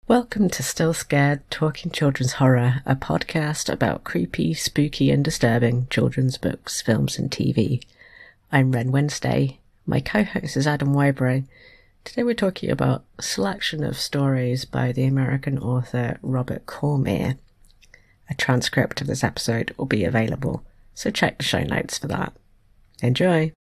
Welcome to Still Scared Talking Children's Horror, a podcast about creepy, spooky and disturbing children's books, films and TV. I'm Ren Wednesday. My co-host is Adam Whybray. Today we're talking about a selection of stories by the American author Robert Cormier. A transcript of this episode will be available, so check the show notes for that. Enjoy!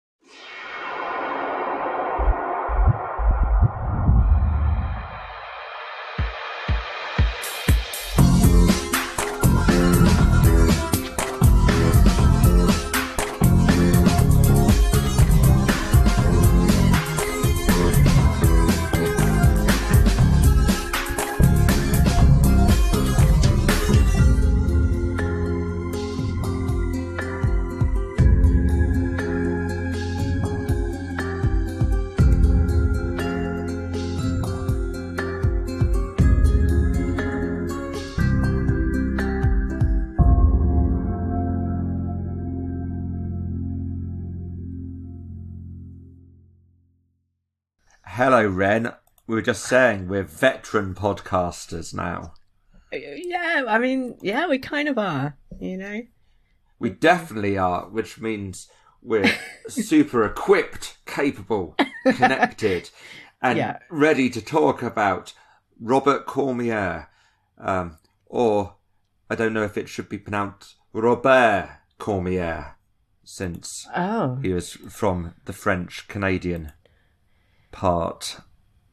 Hello, Ren. We were just saying we're veteran podcasters now. Yeah, we kind of are, you know? We definitely are, which means we're super equipped, capable, connected, and ready to talk about Robert Cormier. Or, I don't know if it should be pronounced Robert Cormier, since he was from the French-Canadian part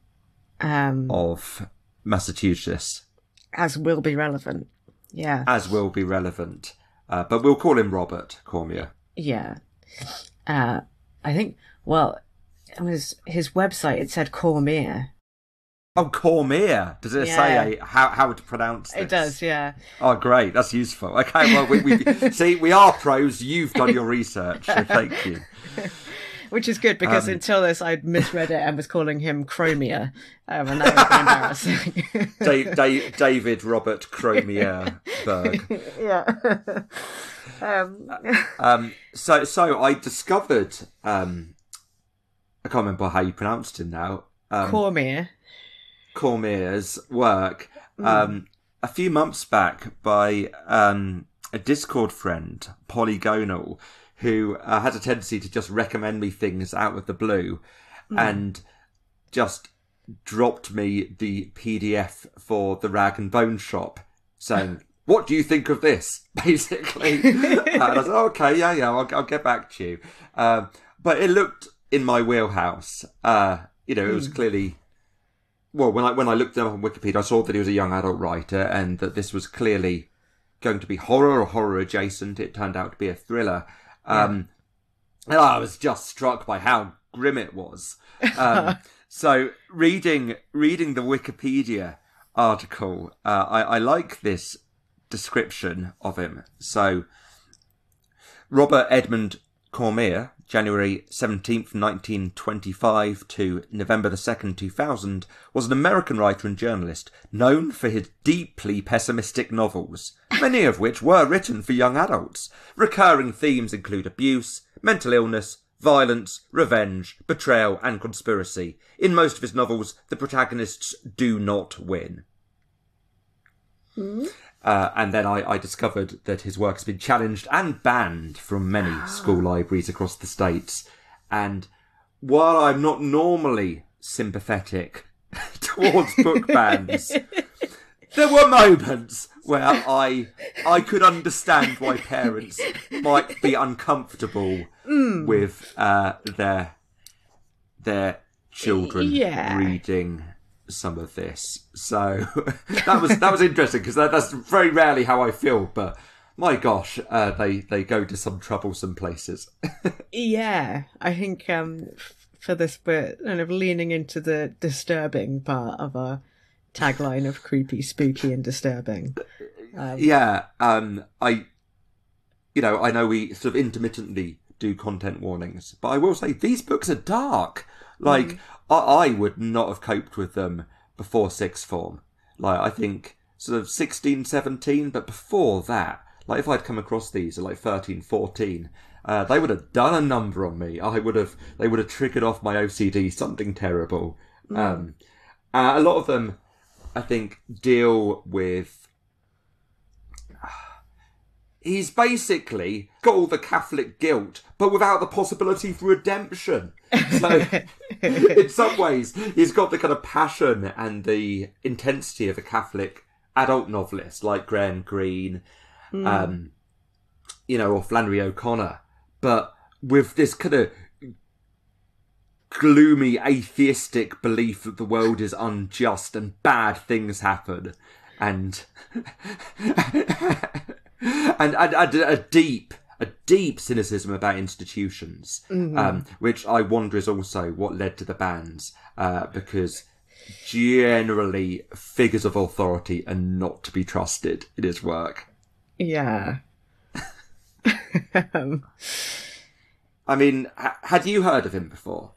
of Massachusetts. As will be relevant. Yeah. As will be relevant. But we'll call him Robert Cormier. Yeah. I think, well, it was his website, it said Cormier. Oh, Cormier. Does it say how to pronounce this? It does, yeah. Oh, great. That's useful. Okay, well, we see, we are pros. You've done your research, so thank you. Which is good, because until this, I'd misread it and was calling him Chromier. And that was embarrassing. David Robert Cormier Berg. Yeah. So I discovered, I can't remember how you pronounced him now. Cormier's work, a few months back by a Discord friend, Polygonal, who has a tendency to just recommend me things out of the blue, and just dropped me the PDF for the Rag and Bone Shop, saying, "What do you think of this?" Basically, and I said, "Okay, yeah, I'll get back to you." But it looked in my wheelhouse. It was clearly. Well, when I looked him up on Wikipedia, I saw that he was a young adult writer, and that this was clearly going to be horror or horror adjacent. It turned out to be a thriller. And I was just struck by how grim it was. So reading the Wikipedia article, I like this description of him. So Robert Edmund Cormier, January 17th, 1925 to November the 2nd, 2000, was an American writer and journalist known for his deeply pessimistic novels, many of which were written for young adults. Recurring themes include abuse, mental illness, violence, revenge, betrayal and conspiracy. In most of his novels, the protagonists do not win. And then I discovered that his work has been challenged and banned from many school libraries across the States. And while I'm not normally sympathetic towards book bans, there were moments where I could understand why parents might be uncomfortable with their children reading some of this. So that was interesting, because that's very rarely how I feel, but my gosh, they go to some troublesome places. Yeah, I think for this we're kind of leaning into the disturbing part of our tagline of creepy, spooky and disturbing. I know we sort of intermittently do content warnings, but I will say these books are dark. Like, I would not have coped with them before sixth form. Like, I think sort of 16, 17, but before that, like, if I'd come across these at like 13, 14, they would have done a number on me. They would have triggered off my OCD something terrible. A lot of them, I think, deal with... He's basically got all the Catholic guilt, but without the possibility for redemption. So, in some ways, he's got the kind of passion and the intensity of a Catholic adult novelist like Graham Greene, or Flannery O'Connor, but with this kind of gloomy atheistic belief that the world is unjust and bad things happen, and and a deep cynicism about institutions, which I wonder is also what led to the bans, because generally figures of authority are not to be trusted in his work. Yeah. I mean, had you heard of him before?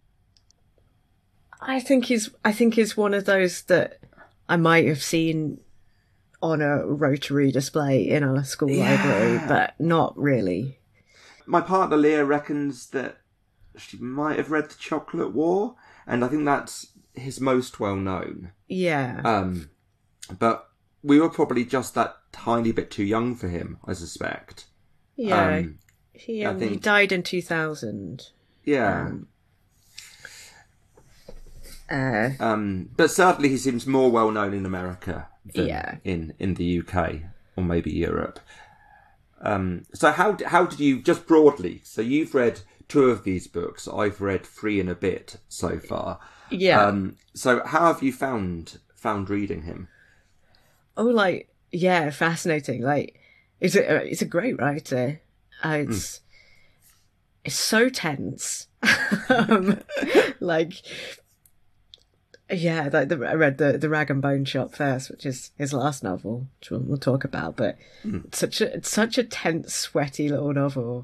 I think he's one of those that I might have seen on a Rotary display in our school library, but not really. My partner Leah reckons that she might have read The Chocolate War, and I think that's his most well known. Yeah. But we were probably just that tiny bit too young for him, I suspect. Yeah. He died in 2000. Yeah. But certainly he seems more well known in America than in the UK or maybe Europe. So how did you, just broadly, so you've read 2 of these books, I've read 3 and a bit so far. Yeah. So how have you found reading him? Oh, fascinating. It's a great writer. It's so tense. I read the Rag and Bone Shop first, which is his last novel, which we'll talk about. But it's such a tense, sweaty little novel.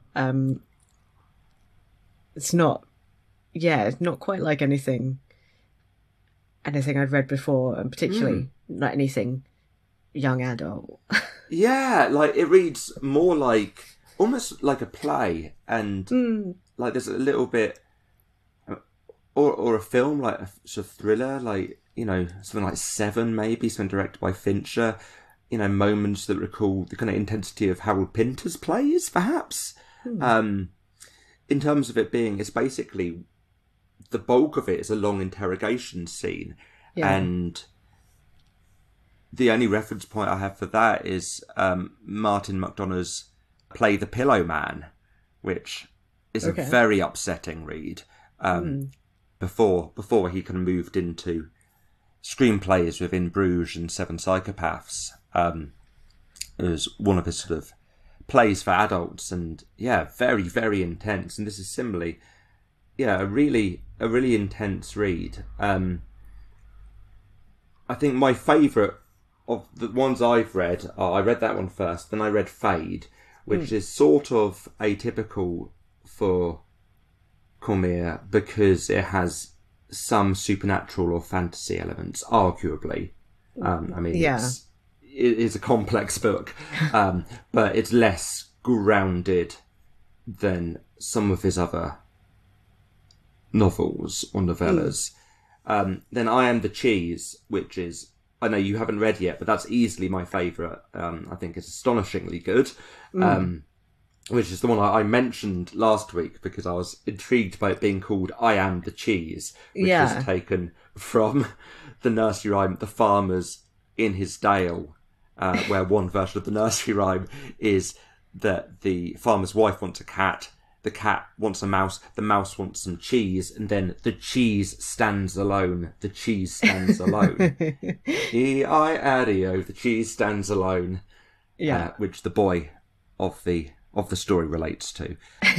It's not quite like anything I'd read before, and particularly not anything young adult. Yeah, it reads more almost like a play, and there's a little bit. Or a film, like a sort of thriller, something like Seven, maybe, something directed by Fincher. Moments that recall the kind of intensity of Harold Pinter's plays, perhaps. In terms of it being, it's basically, the bulk of it is a long interrogation scene. Yeah. And the only reference point I have for that is Martin McDonagh's play The Pillow Man, which is a very upsetting read. Before he kind of moved into screenplays with In Bruges and Seven Psychopaths. It was one of his sort of plays for adults, and very, very intense. And this is similarly, a really intense read. I think my favourite of the ones I've read, I read that one first, then I read Fade, which is sort of atypical for Cormier because it has some supernatural or fantasy elements, arguably. It is a complex book, but it's less grounded than some of his other novels or novellas. Then I Am the Cheese, which is, I know you haven't read yet, but that's easily my favourite. I think it's astonishingly good. Which is the one I mentioned last week because I was intrigued by it being called I Am the Cheese, which was taken from the nursery rhyme The Farmer's in His Dale, where one version of the nursery rhyme is that the farmer's wife wants a cat, the cat wants a mouse, the mouse wants some cheese, and then the cheese stands alone. The cheese stands alone. E-I-A-D-O, the cheese stands alone. Yeah. Which the boy of the story relates to.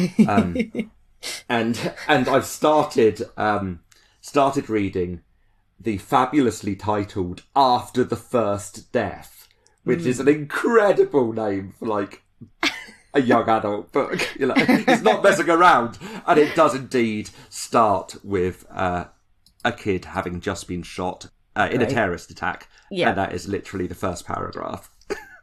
And I've started reading the fabulously titled After the First Death, which is an incredible name for a young adult book. It's not messing around, and it does indeed start with a kid having just been shot in a terrorist attack, and that is literally the first paragraph.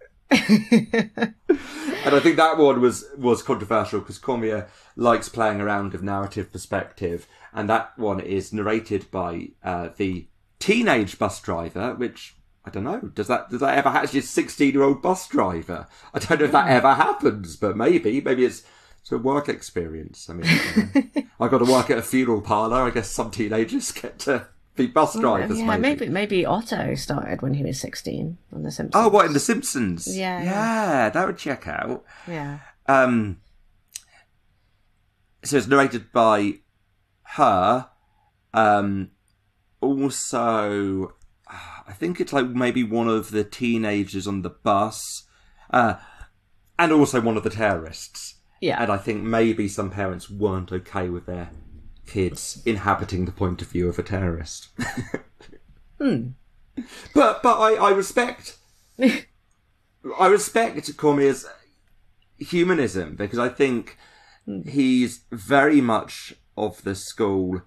And I think that one was controversial because Cormier likes playing around with narrative perspective, and that one is narrated by the teenage bus driver, which I don't know. Does that ever happen? She's a 16-year-old bus driver. I don't know if that ever happens, but maybe it's a work experience. I mean, I got to work at a funeral parlour. I guess some teenagers get to be bus drivers. Yeah, maybe Otto started when he was 16 on The Simpsons. Oh, what, in The Simpsons? Yeah, that would check out. Yeah. So it's narrated by her. Also, I think it's like maybe one of the teenagers on the bus, and also one of the terrorists. Yeah. And I think maybe some parents weren't okay with their kids inhabiting the point of view of a terrorist. But I respect Cormier's humanism, because I think he's very much of the school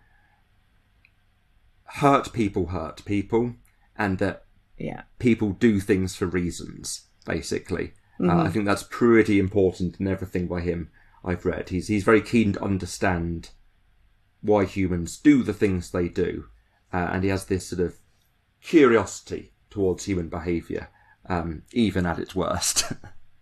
hurt people, and that people do things for reasons, basically. I think that's pretty important in everything by him I've read. He's very keen to understand why humans do the things they do, and he has this sort of curiosity towards human behaviour, even at its worst.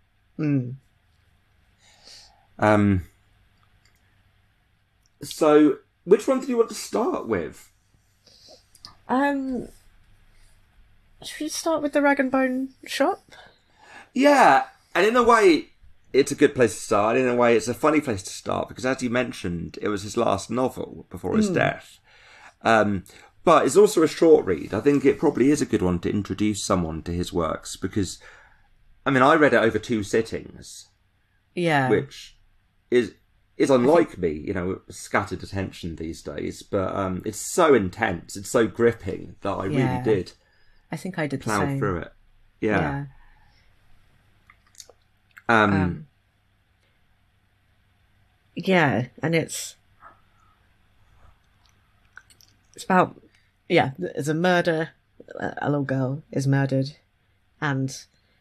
So, which one do you want to start with? Should we start with the Rag and Bone shop? Yeah, and in a way, it's a good place to start. In a way, it's a funny place to start, because as you mentioned, it was his last novel before his death. But it's also a short read. I think it probably is a good one to introduce someone to his works, because, I mean, I read it over 2 sittings. Yeah. Which is unlike me, scattered attention these days. But it's so intense, it's so gripping that I really did. I think I did plow the same. through it. Yeah. Yeah, and it's about, there's a murder. A little girl is murdered, and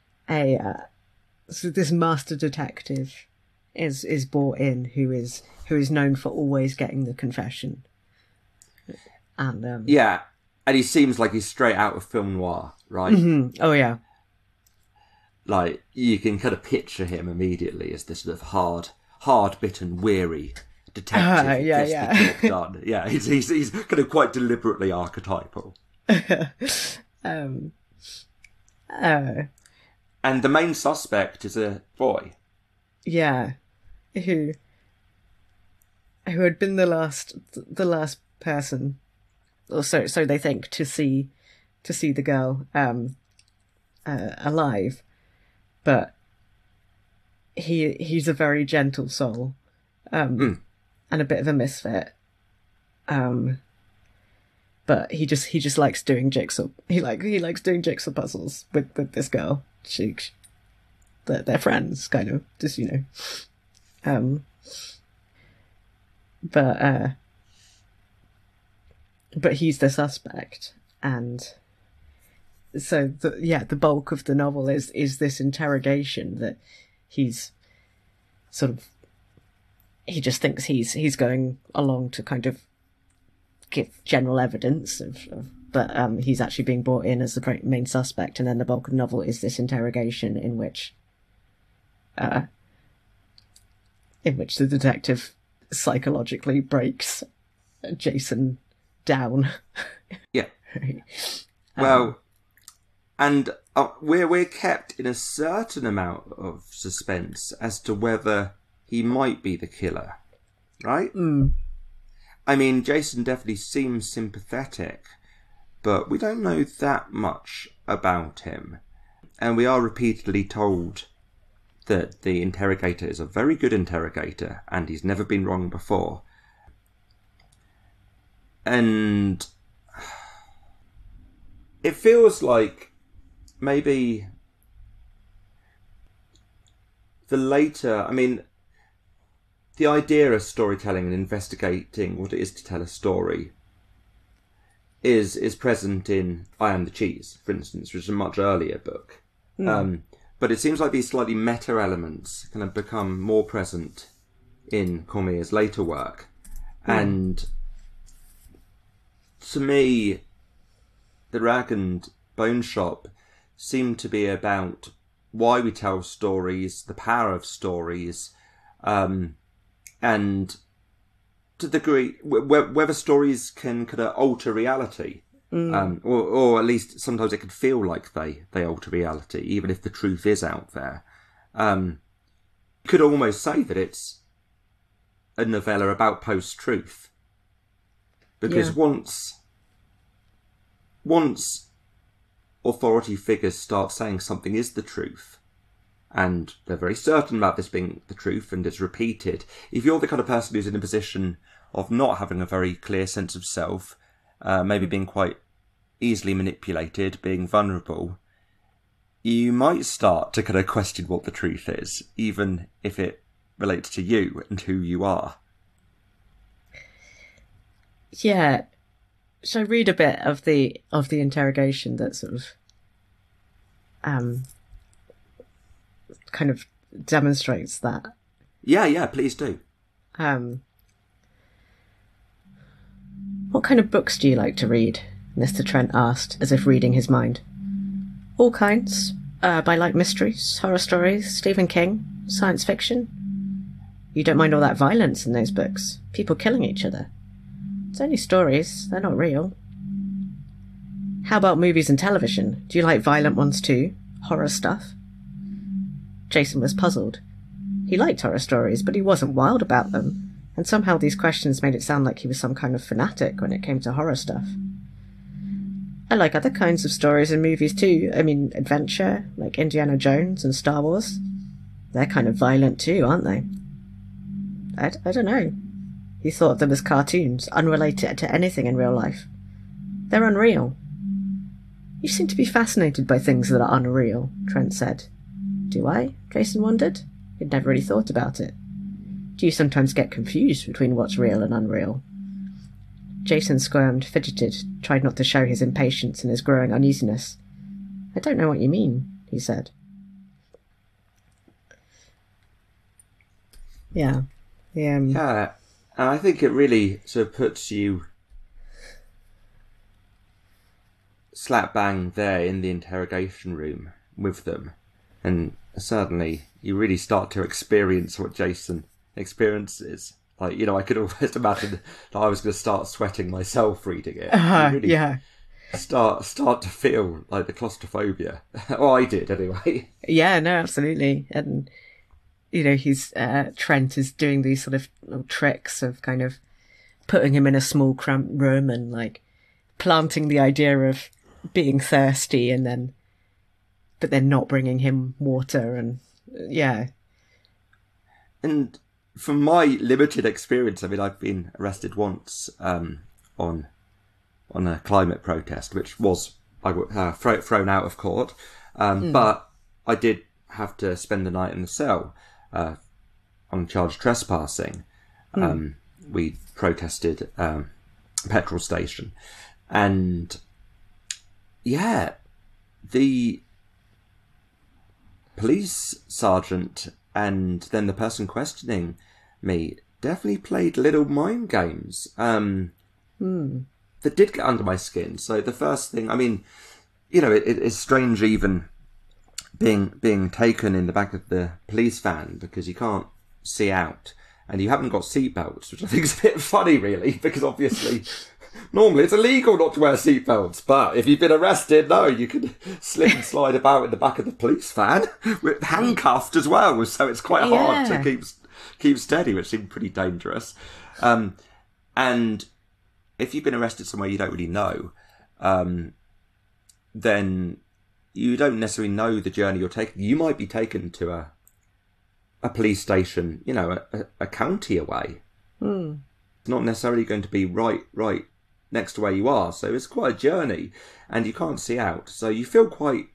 so this master detective is brought in, who is known for always getting the confession. And and he seems like he's straight out of film noir, right? Mm-hmm. Oh yeah. Like, you can kind of picture him immediately as this sort of hard-bitten, weary detective. Yeah. The job done. Yeah, he's kind of quite deliberately archetypal. And the main suspect is a boy. Yeah, who had been the last person, or so they think, to see the girl alive. But he's a very gentle soul, and a bit of a misfit. But he just likes doing jigsaw. He likes doing jigsaw puzzles with this girl. They're friends, kind of, just But he's the suspect, and so the bulk of the novel is this interrogation that he's sort of, he just thinks he's going along to kind of give general evidence but he's actually being brought in as the main suspect, and then the bulk of the novel is this interrogation in which the detective psychologically breaks Jason down. Yeah. Well, and we're kept in a certain amount of suspense as to whether he might be the killer, right? I mean, Jason definitely seems sympathetic, but we don't know that much about him. And we are repeatedly told that the interrogator is a very good interrogator, and he's never been wrong before. And it feels like maybe the idea of storytelling and investigating what it is to tell a story is present in I Am the Cheese, for instance, which is a much earlier book. But it seems like these slightly meta elements kind of become more present in Cormier's later work. And to me, The Rag and Bone Shop seemed to be about why we tell stories, the power of stories, and to the degree whether stories can kind of alter reality. Or at least sometimes it can feel like they alter reality, even if the truth is out there. You could almost say that it's a novella about post-truth. Because once authority figures start saying something is the truth, and they're very certain about this being the truth, and it's repeated, if you're the kind of person who's in a position of not having a very clear sense of self, maybe being quite easily manipulated, being vulnerable, you might start to kind of question what the truth is, even if it relates to you and who you are. Yeah. Shall I read a bit of the interrogation that sort of kind of demonstrates that? Yeah, please do. What kind of books do you like to read? Mr. Trent asked, as if reading his mind. All kinds. I like mysteries, horror stories, Stephen King, science fiction. You don't mind all that violence in those books? People killing each other? It's only stories, they're not real. How about movies and television? Do you like violent ones too? Horror stuff? Jason was puzzled. He liked horror stories, but he wasn't wild about them, and somehow these questions made it sound like he was some kind of fanatic when it came to horror stuff. I like other kinds of stories and movies too. I mean, adventure, like Indiana Jones and Star Wars. They're kind of violent too, aren't they? I don't know. He thought of them as cartoons, unrelated to anything in real life. They're unreal. You seem to be fascinated by things that are unreal, Trent said. Do I? Jason wondered. He'd never really thought about it. Do you sometimes get confused between what's real and unreal? Jason squirmed, fidgeted, tried not to show his impatience and his growing uneasiness. I don't know what you mean, he said. Yeah. Yeah, and I think it really sort of puts you slap bang there in the interrogation room with them. And suddenly you really start to experience what Jason experiences. Like, you know, I could almost imagine that I was going to start sweating myself reading it. Really yeah. Start to feel like the claustrophobia. Well, I did anyway. Yeah, no, absolutely. And, you know, Trent is doing these sort of little tricks of kind of putting him in a small cramped room and like planting the idea of being thirsty but then not bringing him water and yeah. And from my limited experience, I mean, I've been arrested once on a climate protest, which was thrown out of court. But I did have to spend the night in the cell on charge of trespassing. We protested a petrol station. And yeah, the police sergeant and then the person questioning me definitely played little mind games that did get under my skin. So the first thing, I mean, you know, it's strange even being taken in the back of the police van because you can't see out and you haven't got seatbelts, which I think is a bit funny, really, because obviously normally it's illegal not to wear seatbelts, but if you've been arrested, no, you can slip and slide about in the back of the police van, with handcuffed as well, so it's quite hard to keep steady, which seemed pretty dangerous. And if you've been arrested somewhere you don't really know, then you don't necessarily know the journey you're taking. You might be taken to a police station, you know, a county away. It's not necessarily going to be right next to where you are, so it's quite a journey and you can't see out, so you feel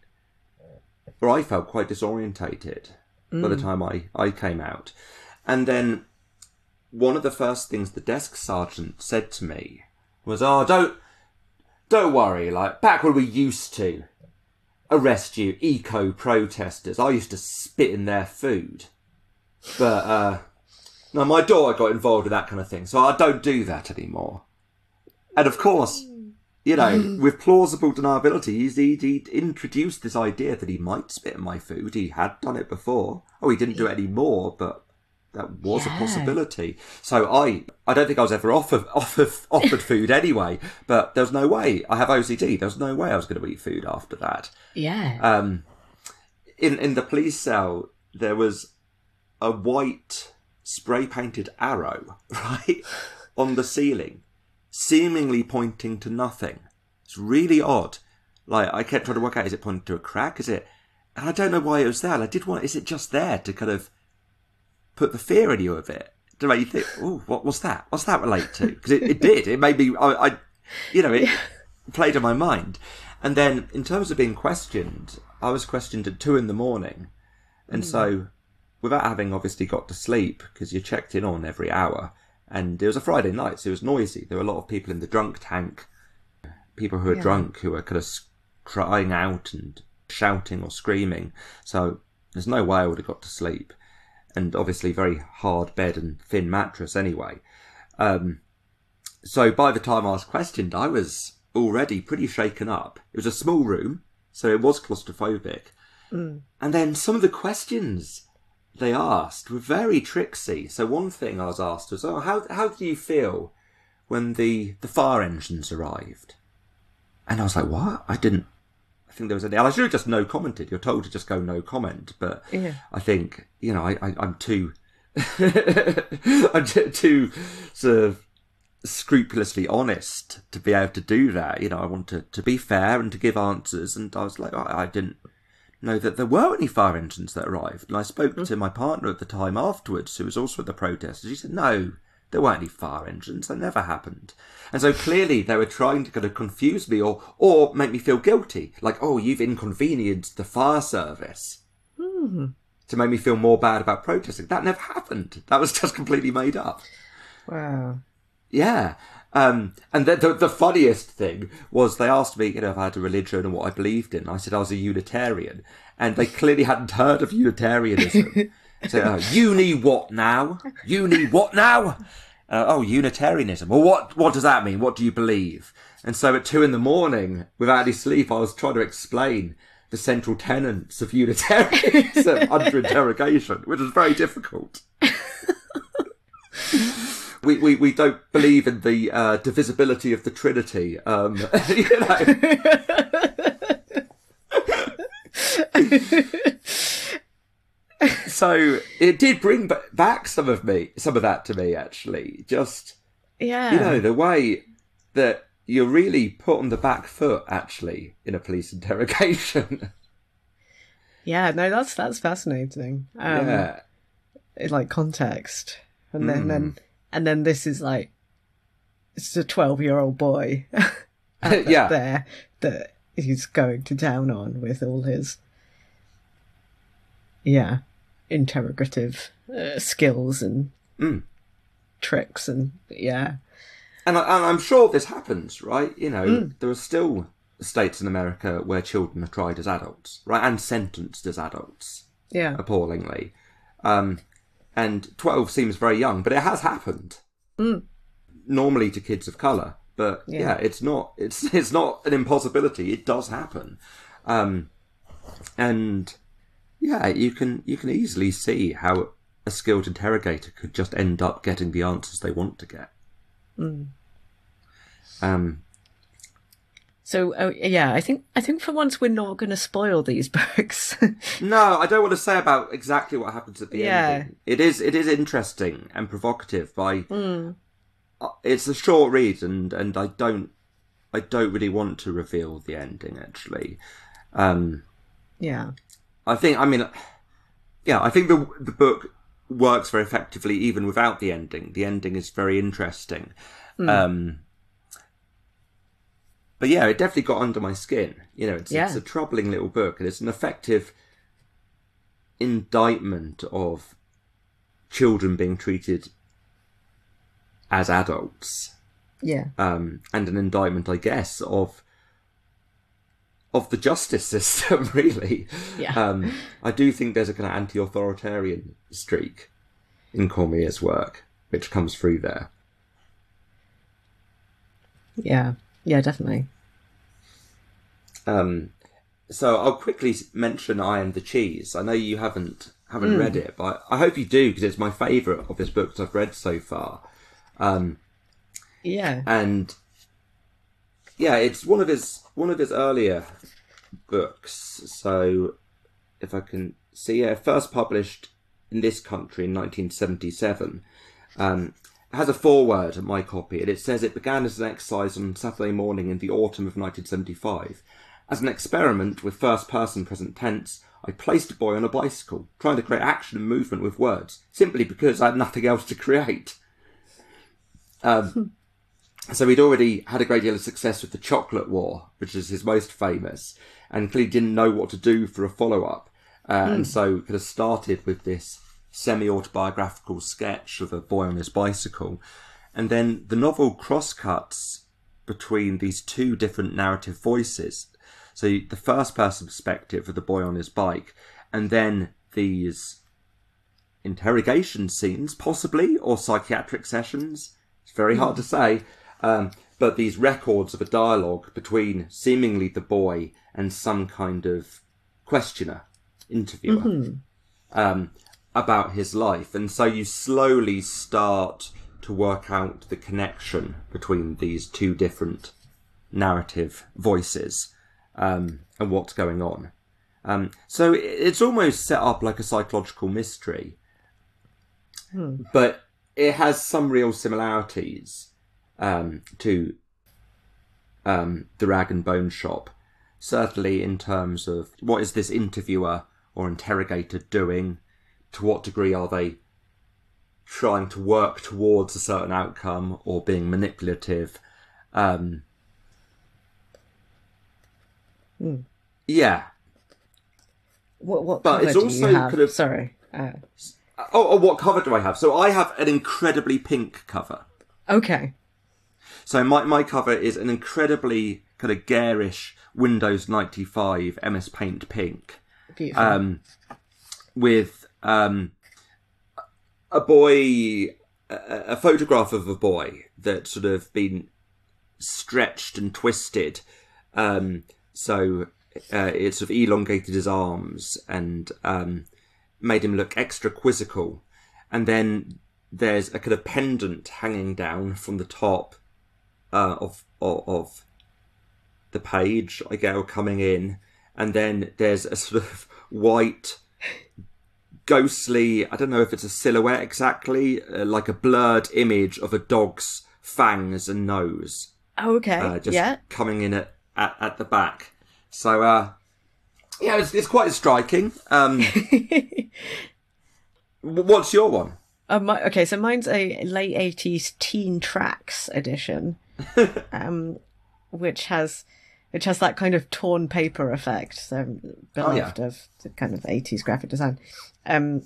I felt quite disorientated by the time I came out. And then one of the first things the desk sergeant said to me was, don't worry, like back when we used to arrest you eco-protesters, I used to spit in their food, but no, my daughter got involved with that kind of thing, so I don't do that anymore. And of course, You know, with plausible deniability, he introduced this idea that he might spit in my food. He had done it before. Oh, he didn't do it anymore, but that was a possibility. So I don't think I was ever offered food anyway, but there was no way. I have OCD. There was no way I was going to eat food after that. Yeah. In the police cell, there was a white spray-painted arrow, right, on the ceiling, seemingly pointing to nothing. It's really odd. Like, I kept trying to work out, is it pointing to a crack? Is it... And I don't know why it was there. Is it just there to kind of put the fear in you of it? To make you think, oh, what's that? What's that relate to? Because it did. It made me... it played on my mind. And then, in terms of being questioned, I was questioned at 2 a.m. And so, without having obviously got to sleep, because you're checked in on every hour, and it was a Friday night, so it was noisy. There were a lot of people in the drunk tank, people who were drunk, who were kind of crying out and shouting or screaming. So there's no way I would have got to sleep. And obviously very hard bed and thin mattress anyway. So by the time I was questioned, I was already pretty shaken up. It was a small room, so it was claustrophobic. And then some of the questions they asked were very tricksy. So one thing I was asked was, how do you feel when the fire engines arrived? And I was like, what? I think there was I should have just no commented. You're told to just go no comment. But I think, I'm too, too sort of scrupulously honest to be able to do that. I want to be fair and to give answers. And I was like, I didn't know that there were any fire engines that arrived. And I spoke to my partner at the time afterwards, who was also at the protest, and she said, no, there weren't any fire engines. That never happened. And so clearly they were trying to kind of confuse me or make me feel guilty. Like, oh, you've inconvenienced the fire service. To make me feel more bad about protesting. That never happened. That was just completely made up. Wow. Yeah. And the funniest thing was they asked me, if I had a religion and what I believed in. I said I was a Unitarian. And they clearly hadn't heard of Unitarianism. So, uni what now? Uni what now? Unitarianism. Well, what does that mean? What do you believe? And so at 2 a.m, without any sleep, I was trying to explain the central tenets of Unitarianism under interrogation, which was very difficult. We don't believe in the divisibility of the Trinity. So it did bring back some of that to me, actually. Just the way that you're really put on the back foot, actually, in a police interrogation. Yeah, no, that's fascinating. In like context, and then this is like it's a 12-year-old boy there that he's going to town on with all his interrogative skills and tricks and and I'm sure this happens, right? There are still states in America where children are tried as adults, right, and sentenced as adults, appallingly. And 12 seems very young, but it has happened. Normally to kids of colour, but it's not an impossibility. It does happen, and you can easily see how a skilled interrogator could just end up getting the answers they want to get. So I think for once we're not going to spoil these books. No, I don't want to say about exactly what happens at the ending. It is interesting and provocative. It's a short read, and I don't really want to reveal the ending, actually. I think the book works very effectively even without the ending. The ending is very interesting. But it definitely got under my skin. It's a troubling little book, and it's an effective indictment of children being treated as adults. And an indictment, I guess, of the justice system, really. I do think there's a kind of anti-authoritarian streak in Cormier's work, which comes through there. Yeah, definitely. So I'll quickly mention I Am the Cheese. I know you haven't read it, but I hope you do, because it's my favourite of his books I've read so far. Yeah. And yeah, it's one of his earlier books. So if I can see, first published in this country in 1977. It has a foreword in my copy, and it says it began as an exercise on Saturday morning in the autumn of 1975. As an experiment with first-person present tense, I placed a boy on a bicycle, trying to create action and movement with words, simply because I had nothing else to create. So he'd already had a great deal of success with The Chocolate War, which is his most famous, and clearly didn't know what to do for a follow-up. And so could have started with this semi-autobiographical sketch of a boy on his bicycle. And then the novel crosscuts between these two different narrative voices. So the first person perspective of the boy on his bike, and then these interrogation scenes, possibly, or psychiatric sessions. It's very hard to say. But these records of a dialogue between seemingly the boy and some kind of questioner, interviewer, about his life. And so you slowly start to work out the connection between these two different narrative voices, and what's going on. So it's almost set up like a psychological mystery, but it has some real similarities to The Rag and Bone Shop, certainly in terms of what is this interviewer or interrogator doing, to what degree are they trying to work towards a certain outcome or being manipulative. Yeah. What But cover it's do also you have? kind of... Sorry. what cover do I have? So I have an incredibly pink cover. Okay. So my cover is an incredibly kind of garish Windows 95 MS Paint pink. Beautiful. With a boy, a photograph of a boy that's sort of been stretched and twisted. So it sort of elongated his arms and made him look extra quizzical. And then there's a kind of pendant hanging down from the top of the page, I guess, coming in. And then there's a sort of white, ghostly, I don't know if it's a silhouette exactly, like a blurred image of a dog's fangs and nose. Oh, okay. Just coming in at the back. So, yeah, it's quite striking. What's your one? Okay, so mine's a late 80s Teen Tracks edition, which has that kind of torn paper effect, so beloved of the kind of 80s graphic design. And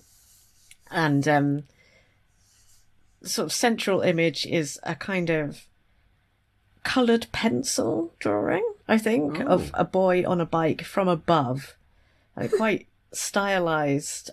sort of central image is a kind of coloured pencil drawing, I think, of a boy on a bike from above. Quite stylized.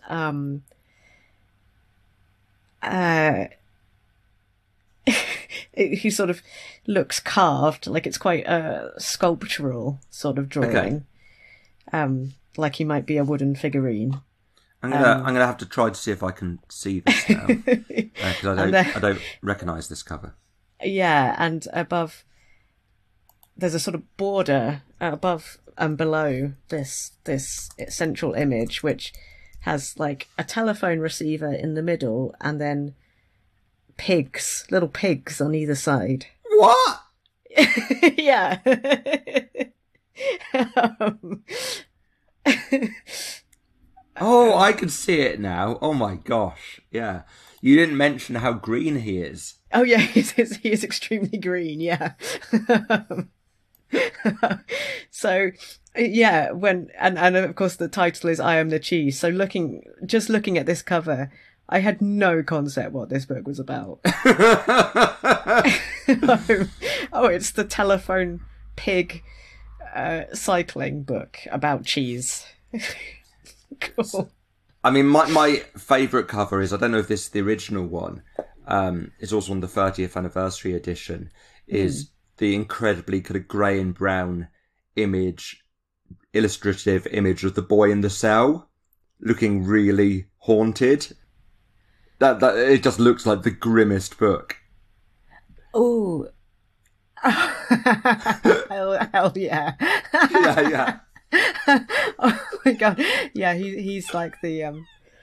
He sort of looks carved, like it's quite a sculptural sort of drawing. Okay. Like he might be a wooden figurine. I'm gonna have to try to see if I can see this now, because I don't recognise this cover. Yeah, and above there's a sort of border above and below this central image, which has like a telephone receiver in the middle, and then little pigs on either side. What? Yeah. Oh, I can see it now. Oh my gosh. Yeah. You didn't mention how green he is. Oh yeah, he is extremely green, yeah. So yeah, and of course the title is I Am the Cheese. So looking at this cover, I had no concept what this book was about. Oh, it's the telephone pig cycling book about cheese. Cool. I mean, my favourite cover is, I don't know if this is the original one, it's also on the 30th anniversary edition, is the incredibly kind of grey and brown illustrative image of the boy in the cell, looking really haunted. That it just looks like the grimmest book. Oh. hell yeah. Yeah. Oh my god. Yeah, he's like the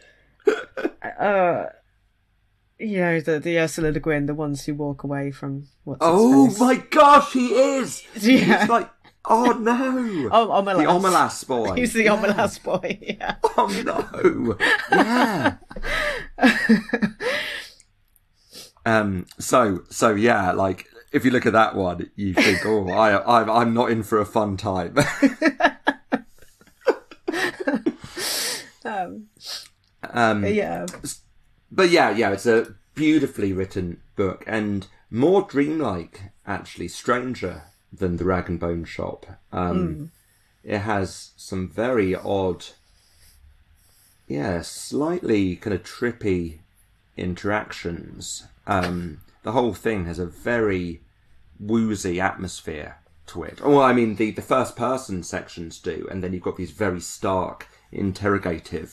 the Ursula Le Guin, the ones who walk away from what's his face. My gosh, he is! Yeah. He's like, oh no! Omelas. The Omelas boy. He's the Omelas boy, yeah. Oh no! Yeah. So yeah, like, if you look at that one, you think, oh, I'm not in for a fun time. Yeah. But yeah, it's a beautifully written book and more dreamlike, actually, stranger than The Rag and Bone Shop. It has some very odd, slightly kind of trippy interactions. The whole thing has a very woozy atmosphere to it. Well, I mean, the first person sections do, and then you've got these very stark, interrogative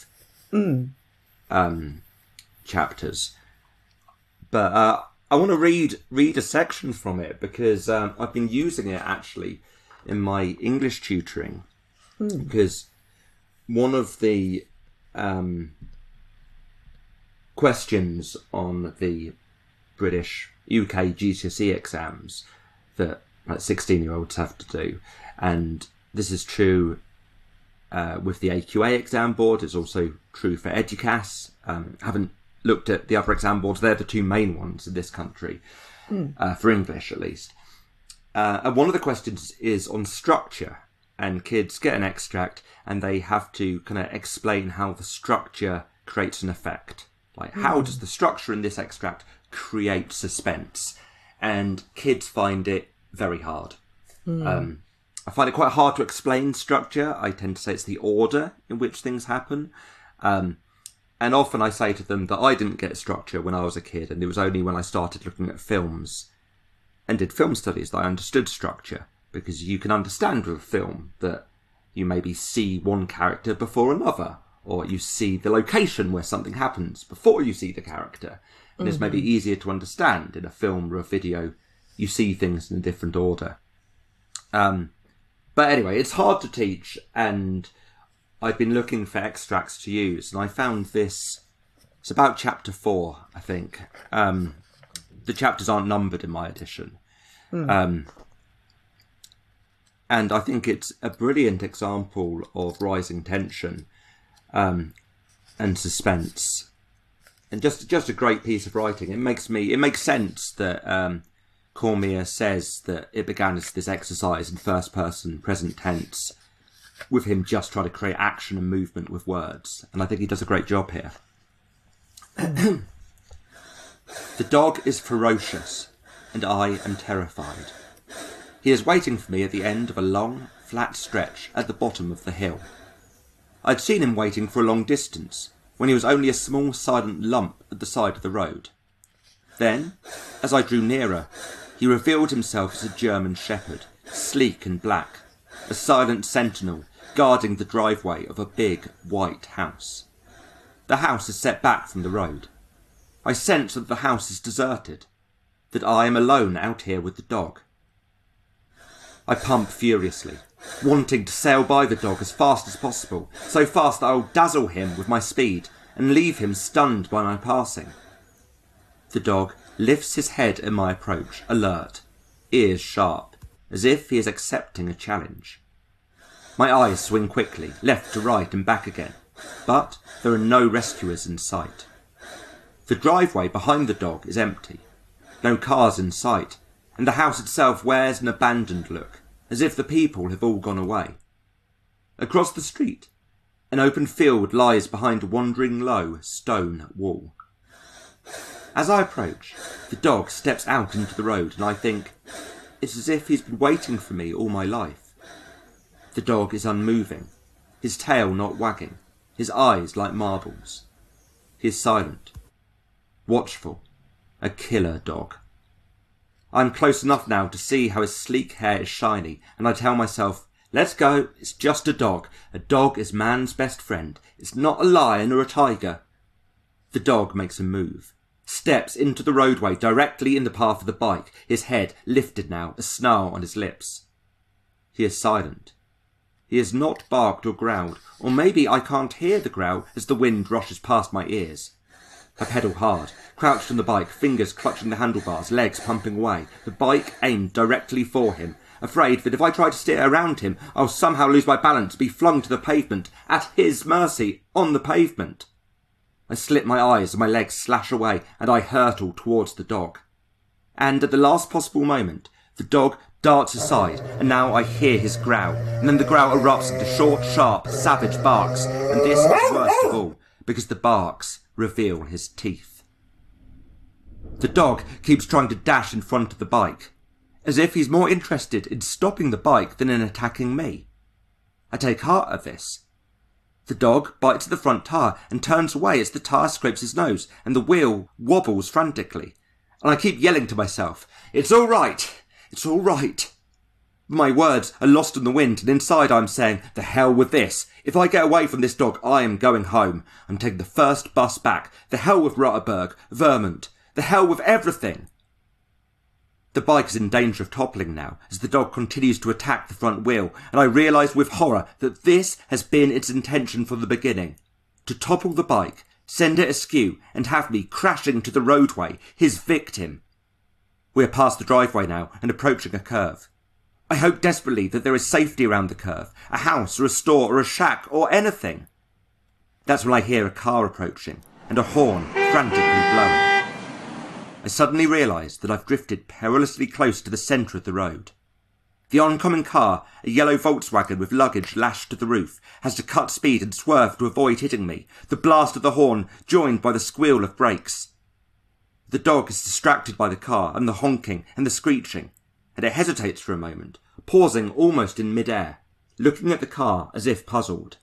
chapters. But I want to read a section from it because I've been using it actually in my English tutoring, because one of the questions on the British UK GCSE exams that like 16-year-olds have to do, and this is true with the AQA exam board. It's also true for Educas. Haven't looked at the other exam boards. They're the two main ones in this country, for English at least. And one of the questions is on structure, and kids get an extract and they have to kind of explain how the structure creates an effect. Like, how does the structure in this extract create suspense? And kids find it very hard. I find it quite hard to explain structure. I tend to say it's the order in which things happen. And often I say to them that I didn't get structure when I was a kid, and it was only when I started looking at films and did film studies that I understood structure, because you can understand with a film that you maybe see one character before another, or you see the location where something happens before you see the character. And it's maybe easier to understand in a film or a video. You see things in a different order. But anyway, it's hard to teach, and I've been looking for extracts to use, and I found this. It's about chapter 4, I think. The chapters aren't numbered in my edition. And I think it's a brilliant example of rising tension and suspense. And just a great piece of writing. It makes sense that Cormier says that it began as this exercise in first person present tense, with him just trying to create action and movement with words. And I think he does a great job here. The dog is ferocious, and I am terrified. He is waiting for me at the end of a long, flat stretch at the bottom of the hill. I'd seen him waiting for a long distance, when he was only a small silent lump at the side of the road. Then, as I drew nearer, he revealed himself as a German shepherd, sleek and black, a silent sentinel guarding the driveway of a big, white house. The house is set back from the road. I sense that the house is deserted, that I am alone out here with the dog. I pump furiously, wanting to sail by the dog as fast as possible, so fast that I will dazzle him with my speed and leave him stunned by my passing. The dog lifts his head at my approach, alert, ears sharp, as if he is accepting a challenge. My eyes swing quickly, left to right and back again, but there are no rescuers in sight. The driveway behind the dog is empty, no cars in sight, and the house itself wears an abandoned look, as if the people have all gone away. Across the street, an open field lies behind a wandering low stone wall. As I approach, the dog steps out into the road, and I think, it's as if he's been waiting for me all my life. The dog is unmoving, his tail not wagging, his eyes like marbles. He is silent, watchful, a killer dog. I'm close enough now to see how his sleek hair is shiny, and I tell myself, let's go, it's just a dog. A dog is man's best friend. It's not a lion or a tiger. The dog makes a move, steps into the roadway directly in the path of the bike, his head lifted now, a snarl on his lips. He is silent. He has not barked or growled, or maybe I can't hear the growl as the wind rushes past my ears. I pedal hard, crouched on the bike, fingers clutching the handlebars, legs pumping away, the bike aimed directly for him, afraid that if I try to steer around him, I'll somehow lose my balance, be flung to the pavement, at his mercy, on the pavement. I slit my eyes and my legs slash away, and I hurtle towards the dog. And at the last possible moment, the dog darts aside, and now I hear his growl, and then the growl erupts into short, sharp, savage barks, and this is worst of all, because the barks reveal his teeth. The dog keeps trying to dash in front of the bike, as if he's more interested in stopping the bike than in attacking me. I take heart of this. The dog bites the front tyre and turns away as the tyre scrapes his nose and the wheel wobbles frantically. And I keep yelling to myself, "It's all right! It's all right!" My words are lost in the wind, and inside I'm saying, the hell with this. If I get away from this dog, I am going home. I'm taking the first bus back. The hell with Rotterburg, Vermont. The hell with everything. The bike is in danger of toppling now, as the dog continues to attack the front wheel, and I realise with horror that this has been its intention from the beginning. To topple the bike, send it askew, and have me crashing to the roadway, his victim. We are past the driveway now, and approaching a curve. I hope desperately that there is safety around the curve, a house or a store or a shack or anything. That's when I hear a car approaching, and a horn frantically blowing. I suddenly realise that I've drifted perilously close to the centre of the road. The oncoming car, a yellow Volkswagen with luggage lashed to the roof, has to cut speed and swerve to avoid hitting me, the blast of the horn joined by the squeal of brakes. The dog is distracted by the car and the honking and the screeching, and it hesitates for a moment, pausing almost in mid-air, looking at the car as if puzzled.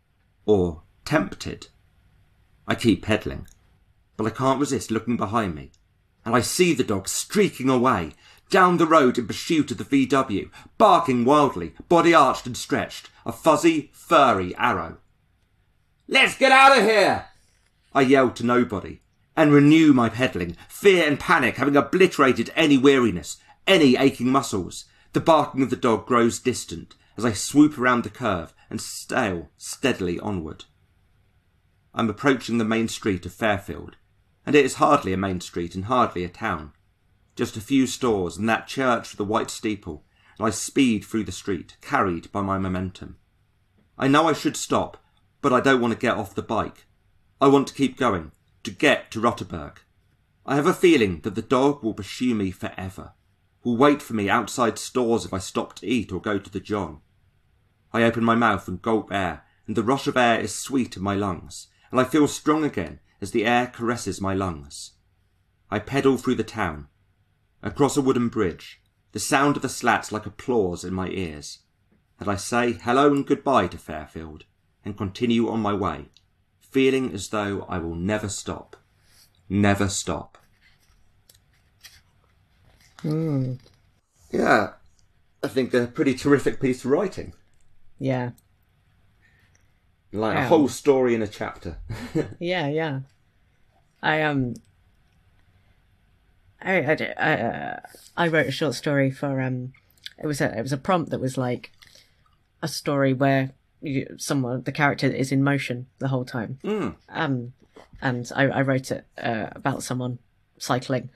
Or tempted. I keep pedalling, but I can't resist looking behind me, and I see the dog streaking away, down the road in pursuit of the VW, barking wildly, body arched and stretched, a fuzzy, furry arrow. "Let's get out of here!" I yell to nobody, and renew my pedalling, fear and panic having obliterated any weariness, any aching muscles. The barking of the dog grows distant as I swoop around the curve and sail steadily onward. I'm approaching the main street of Fairfield, and it is hardly a main street and hardly a town. Just a few stores and that church with the white steeple, and I speed through the street, carried by my momentum. I know I should stop, but I don't want to get off the bike. I want to keep going, to get to Rotterburg. I have a feeling that the dog will pursue me forever, will wait for me outside stores if I stop to eat or go to the John. I open my mouth and gulp air, and the rush of air is sweet in my lungs, and I feel strong again as the air caresses my lungs. I pedal through the town, across a wooden bridge, the sound of the slats like applause in my ears, and I say hello and goodbye to Fairfield, and continue on my way, feeling as though I will never stop. Never stop. Yeah, I think a pretty terrific piece of writing. Yeah. Like a whole story in a chapter. Yeah. I wrote a short story for it was a prompt that was like a story where the character is in motion the whole time. And I wrote it about someone cycling.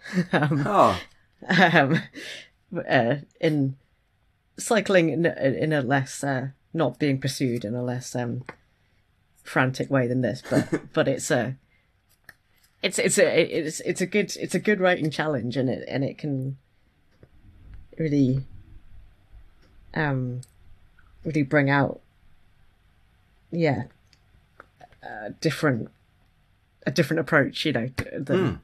In cycling in a less not being pursued in a less frantic way than this, but it's a good writing challenge, and it can really really bring out a different approach, than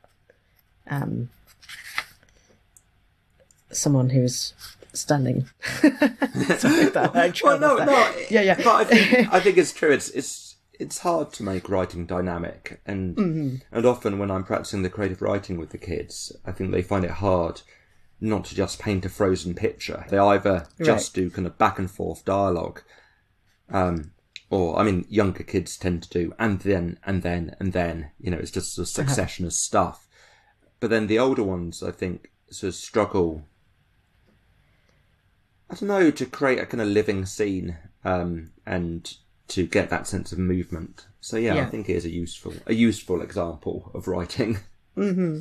someone who's standing. Something like that. Well, no. Yeah. But I think it's true. It's hard to make writing dynamic, and often when I'm practicing the creative writing with the kids, I think they find it hard not to just paint a frozen picture. They either just do kind of back and forth dialogue, or, I mean, younger kids tend to do, and then, it's just a succession of stuff. But then the older ones, I think, sort of struggle, I don't know, to create a kind of living scene, and to get that sense of movement. So yeah, I think it is a useful example of writing. Mm-hmm.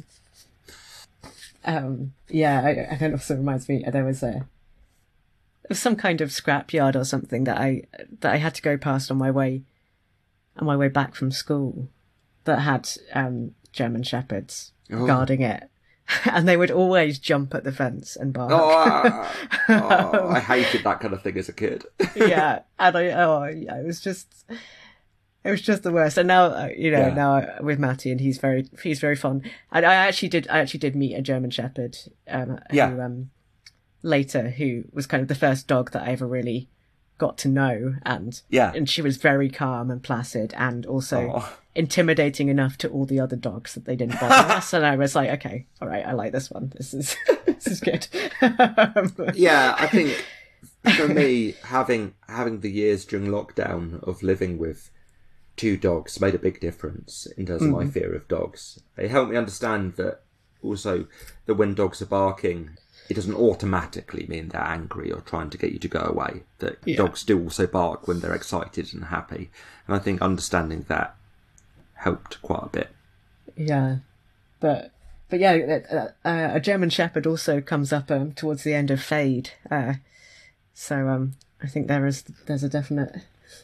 It kind of also reminds me, there was some kind of scrapyard or something that I had to go past on my way back from school that had German shepherds guarding it, and they would always jump at the fence and bark. I hated that kind of thing as a kid. Yeah, and it was just the worst. And now, now with Matty, and he's very fun. And I actually did meet a German Shepherd, who later, who was kind of the first dog that I ever really got to know, and she was very calm and placid, and also intimidating enough to all the other dogs that they didn't bother us. And I was like, okay, all right, I like this one. This is good. Yeah, I think for me, having the years during lockdown of living with 2 dogs made a big difference in terms of my fear of dogs. It helped me understand that also that when dogs are barking, it doesn't automatically mean they're angry or trying to get you to go away. That dogs do also bark when they're excited and happy. And I think understanding that helped quite a bit. Yeah. But yeah, a German Shepherd also comes up towards the end of Fade. So I think there's a definite...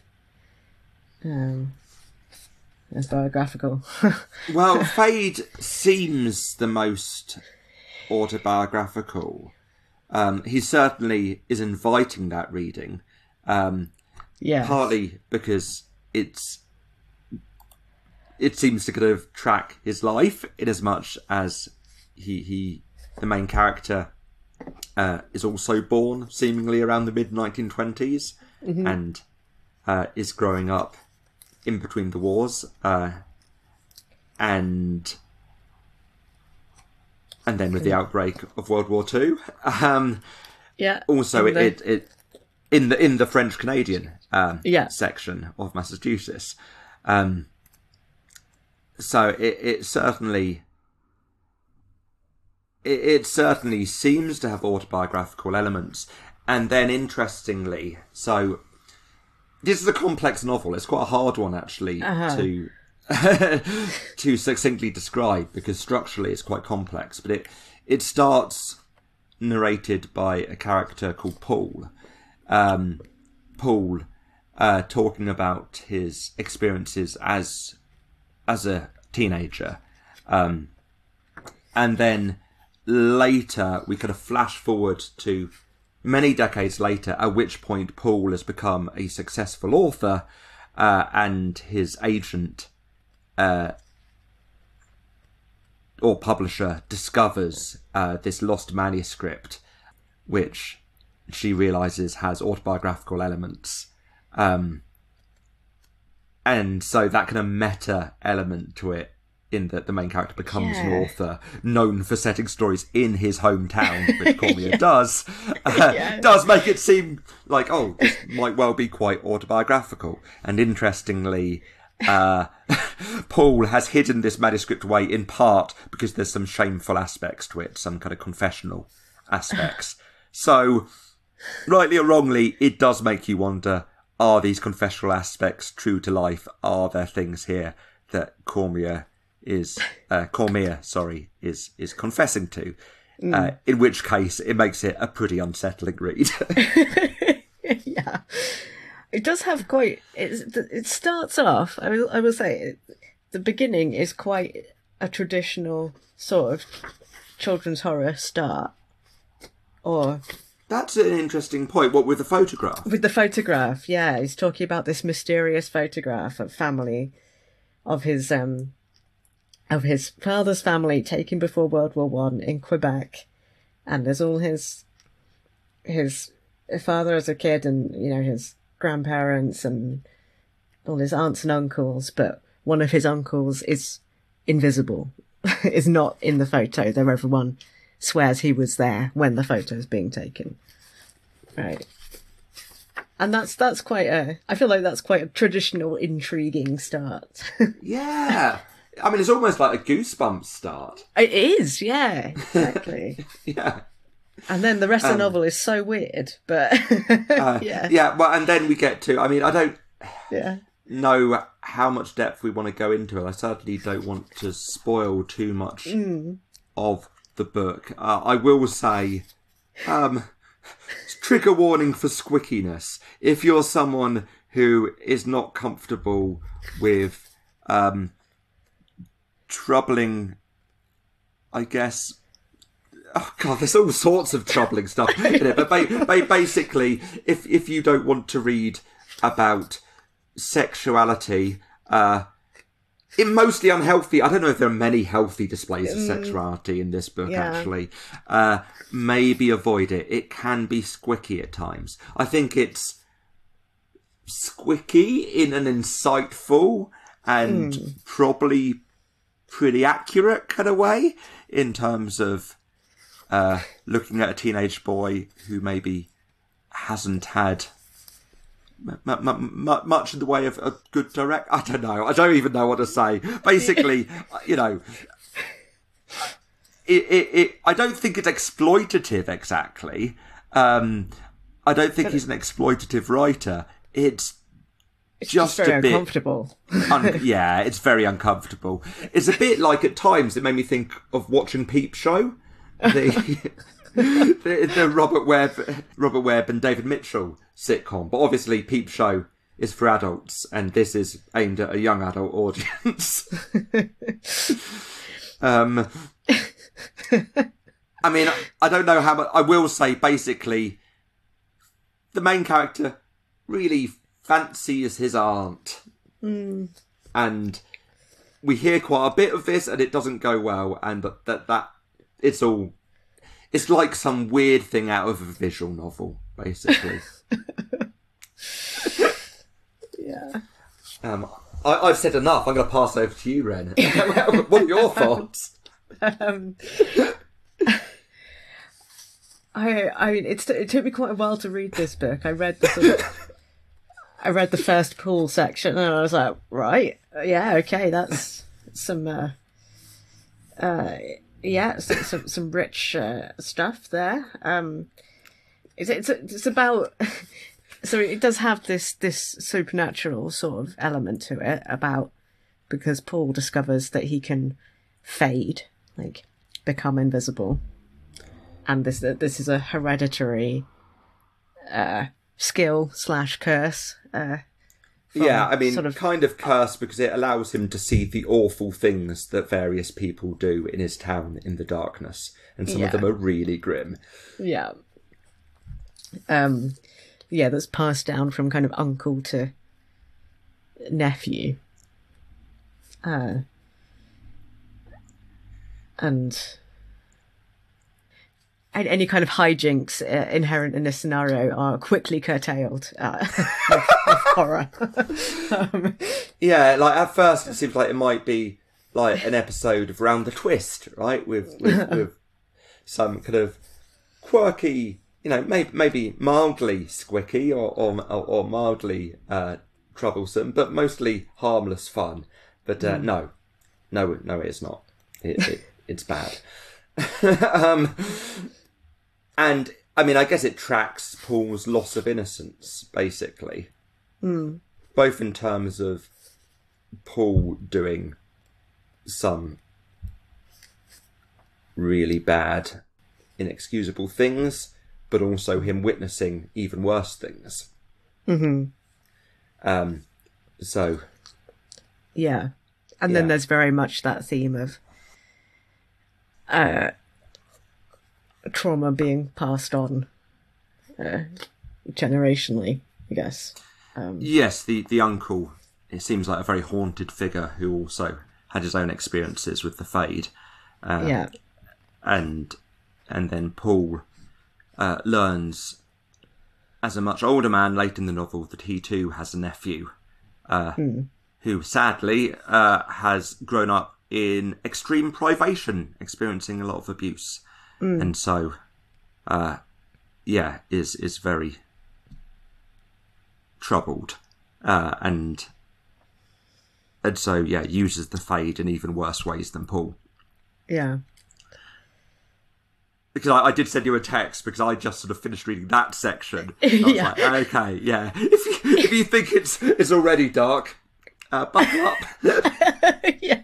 It's biographical. Well, Fade seems the most autobiographical. He certainly is inviting that reading. Partly because it seems to kind of track his life in as much as the main character is also born seemingly around the mid-1920s and is growing up in between the wars, and then with the outbreak of World War II. Also, it in the French Canadian section of Massachusetts. So it certainly seems to have autobiographical elements, and then interestingly, so. This is a complex novel. It's quite a hard one, actually, to to succinctly describe, because structurally it's quite complex. But it starts narrated by a character called Paul. Paul talking about his experiences as a teenager, and then later we kind of flash forward to many decades later, at which point Paul has become a successful author, and his agent or publisher discovers this lost manuscript, which she realises has autobiographical elements. And so that kind of meta element to it, in that the main character becomes an author known for setting stories in his hometown, which Cormier does make it seem like, this might well be quite autobiographical. And interestingly, Paul has hidden this manuscript away in part because there's some shameful aspects to it, some kind of confessional aspects. So, rightly or wrongly, it does make you wonder, are these confessional aspects true to life? Are there things here that Cormier is confessing to, in which case it makes it a pretty unsettling read. Yeah, it does have quite. It starts off. I will say, the beginning is quite a traditional sort of children's horror start. Or that's an interesting point. What with the photograph? With the photograph, yeah, he's talking about this mysterious photograph of family, of his father's family taken before World War One in Quebec, and there's all his father as a kid, and his grandparents and all his aunts and uncles, but one of his uncles is invisible, is not in the photo. They're everyone swears he was there when the photo's being taken. Right. And that's quite I feel like that's quite a traditional, intriguing start. Yeah. I mean, it's almost like a Goosebumps start. It is, yeah, exactly. Yeah. And then the rest of the novel is so weird, but yeah. Yeah, well, and then we get to, I mean, I don't Yeah. know how much depth we want to go into it. I certainly don't want to spoil too much of the book. I will say, trigger warning for squickiness. If you're someone who is not comfortable with troubling, I guess... Oh God, there's all sorts of troubling stuff in it. But basically, if you don't want to read about sexuality, in mostly unhealthy, I don't know if there are many healthy displays of sexuality in this book, actually. Maybe avoid it. It can be squicky at times. I think it's squicky in an insightful and probably pretty accurate kind of way in terms of looking at a teenage boy who maybe hasn't had much in the way of a good direct... I don't know. I don't even know what to say. Basically, you know, I don't think it's exploitative exactly. I don't think he's an exploitative writer. It's just very a bit uncomfortable. Yeah, it's very uncomfortable. It's a bit like, at times, it made me think of watching Peep Show. The Robert Webb and David Mitchell sitcom, but obviously Peep Show is for adults, and this is aimed at a young adult audience. I mean, I don't know how much. I will say, basically, the main character really fancies his aunt, and we hear quite a bit of this, and it doesn't go well, and that it's all. It's like some weird thing out of a visual novel, basically. Yeah. I've said enough. I'm going to pass over to you, Ren. What are your thoughts? I mean, it took me quite a while to read this book. I read the first Pool section, and I was like, right, yeah, okay, that's some some rich stuff there. It's about. So it does have this supernatural sort of element to it, about because Paul discovers that he can fade, like become invisible, and this is a hereditary skill / curse. Yeah, I mean, sort of kind of curse, because it allows him to see the awful things that various people do in his town in the darkness, and some of them are really grim. Yeah. That's passed down from kind of uncle to nephew. And any kind of hijinks inherent in this scenario are quickly curtailed with horror. Yeah, like at first it seems like it might be like an episode of Round the Twist, right? With some kind of quirky, you know, maybe mildly squicky or mildly troublesome, but mostly harmless fun. But no, it is not. It's bad. And I mean, I guess it tracks Paul's loss of innocence, basically, both in terms of Paul doing some really bad, inexcusable things, but also him witnessing even worse things. So, yeah, and then there's very much that theme of trauma being passed on generationally, I guess. Yes, the uncle, it seems like a very haunted figure who also had his own experiences with the Fade. And then Paul learns, as a much older man late in the novel, that he too has a nephew who sadly has grown up in extreme privation, experiencing a lot of abuse. and so, is very troubled, and so uses the Fade in even worse ways than Paul. Yeah. Because I did send you a text because I just sort of finished reading that section. I was like, okay, yeah. If you think it's already dark, buckle up. Yeah.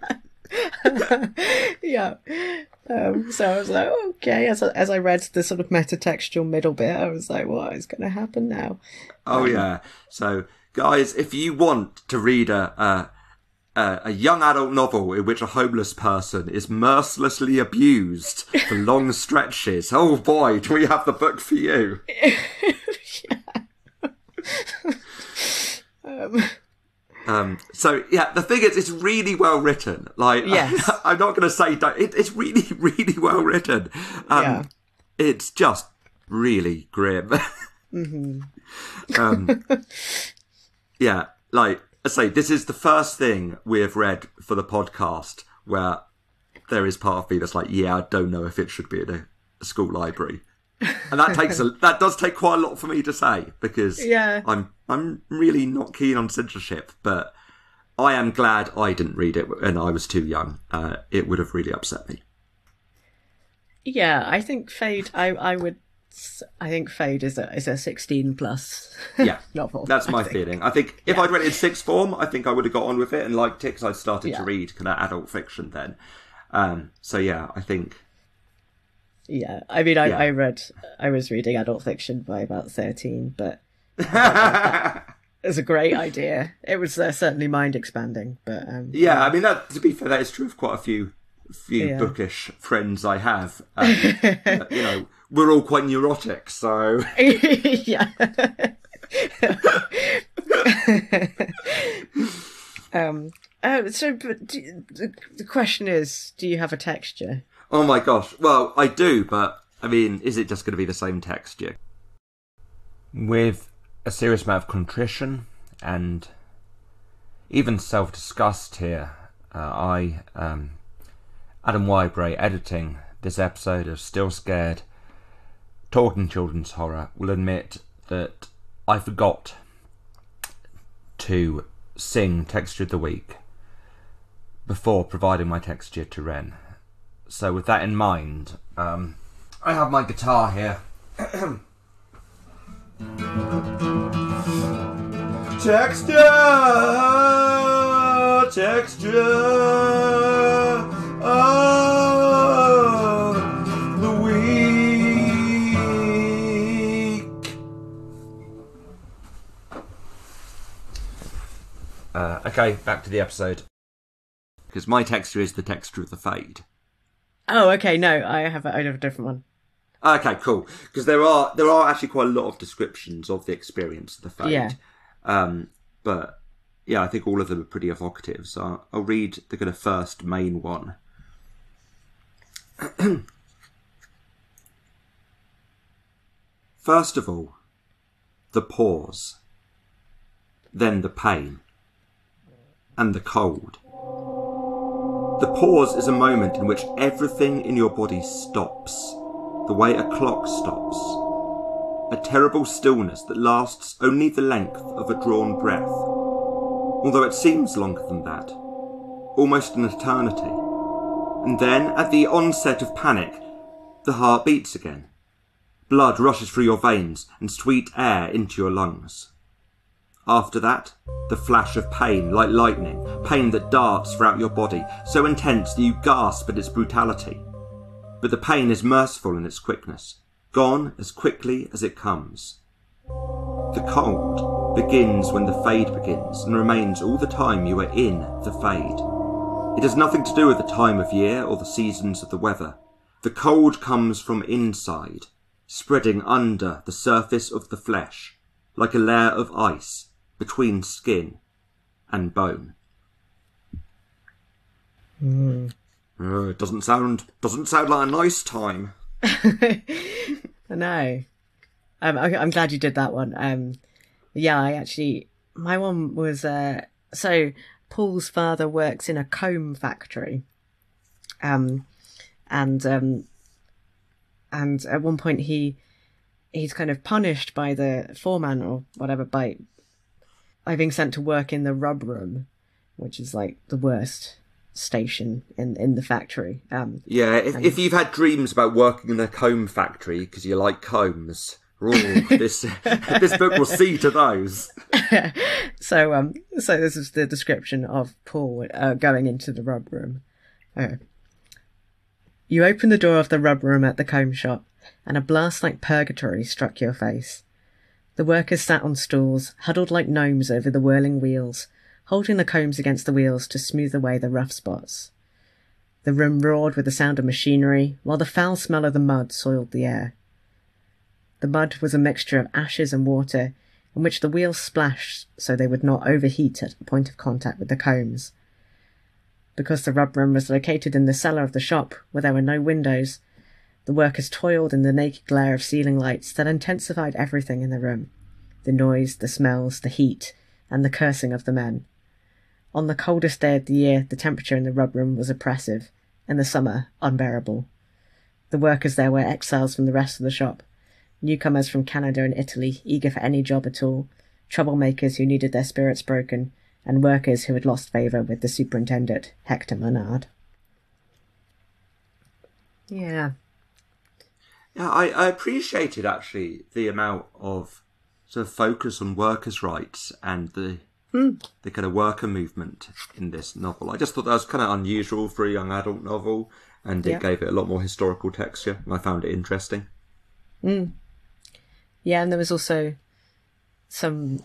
Yeah. So I was like, okay. As I read the sort of metatextual middle bit, I was like, what is going to happen now? Yeah. So, guys, if you want to read a young adult novel in which a homeless person is mercilessly abused for long stretches, oh boy, do we have the book for you. The thing is, it's really well written. Like, yes. I'm not going to say it's really, really well written. It's just really grim. Like I say, this is the first thing we have read for the podcast where there is part of me that's like, I don't know if it should be in a school library. And that does take quite a lot for me to say, because I'm really not keen on censorship, but I am glad I didn't read it when I was too young. It would have really upset me. Yeah, I think Fade. I think Fade is a 16 plus novel. That's my feeling. I think if I'd read it in sixth form, I think I would have got on with it and liked it because I'd started to read kind of adult fiction then. I think. Yeah, I mean, I was reading adult fiction by about 13, but it was a great idea. It was certainly mind expanding, but I mean, to be fair, that is true of quite a few bookish friends I have. We're all quite neurotic, so yeah. But the question is, do you have a texture? Oh my gosh. Well, I do, but I mean, is it just going to be the same texture? With a serious amount of contrition and even self-disgust here, I, Adam Wybray, editing this episode of Still Scared, Talking Children's Horror, will admit that I forgot to sing Texture of the Week before providing my texture to Ren. So with that in mind, I have my guitar here. Texture of the week. Okay, back to the episode. Because my texture is the texture of the Fade. Oh, okay. No, I have a different one. Okay, cool. Because there are actually quite a lot of descriptions of the experience of the Fade. Yeah. But yeah, I think all of them are pretty evocative. So I'll read the kind of first main one. First of all, the pause, then the pain, and the cold. The pause is a moment in which everything in your body stops, the way a clock stops. A terrible stillness that lasts only the length of a drawn breath, although it seems longer than that, almost an eternity. And then, at the onset of panic, the heart beats again. Blood rushes through your veins and sweet air into your lungs. After that, the flash of pain like lightning, pain that darts throughout your body, so intense that you gasp at its brutality. But the pain is merciful in its quickness, gone as quickly as it comes. The cold begins when the Fade begins and remains all the time you are in the Fade. It has nothing to do with the time of year or the seasons of the weather. The cold comes from inside, spreading under the surface of the flesh, like a layer of ice between skin and bone. It doesn't sound like a nice time. I know. I'm glad you did that one. My one was so Paul's father works in a comb factory, and And at one point he's kind of punished by the foreman or whatever by being sent to work in the rub room, which is like the worst station in the factory. If you've had dreams about working in a comb factory because you like combs, this book will see to those. So this is the description of Paul going into the rub room. You opened the door of the rub room at the comb shop, and a blast like purgatory struck your face. The workers sat on stools, huddled like gnomes over the whirling wheels, holding the combs against the wheels to smooth away the rough spots. The room roared with the sound of machinery, while the foul smell of the mud soiled the air. The mud was a mixture of ashes and water, in which the wheels splashed so they would not overheat at the point of contact with the combs. Because the rub room was located in the cellar of the shop, where there were no windows, the workers toiled in the naked glare of ceiling lights that intensified everything in the room. The noise, the smells, the heat, and the cursing of the men. On the coldest day of the year, the temperature in the rub room was oppressive, and the summer unbearable. The workers there were exiles from the rest of the shop, newcomers from Canada and Italy, eager for any job at all, troublemakers who needed their spirits broken, and workers who had lost favour with the superintendent, Hector Menard. Yeah. Yeah, I appreciated, actually, the amount of sort of focus on workers' rights and the kind of worker movement in this novel. I just thought that was kind of unusual for a young adult novel, and it gave it a lot more historical texture, and I found it interesting. Yeah, and there was also some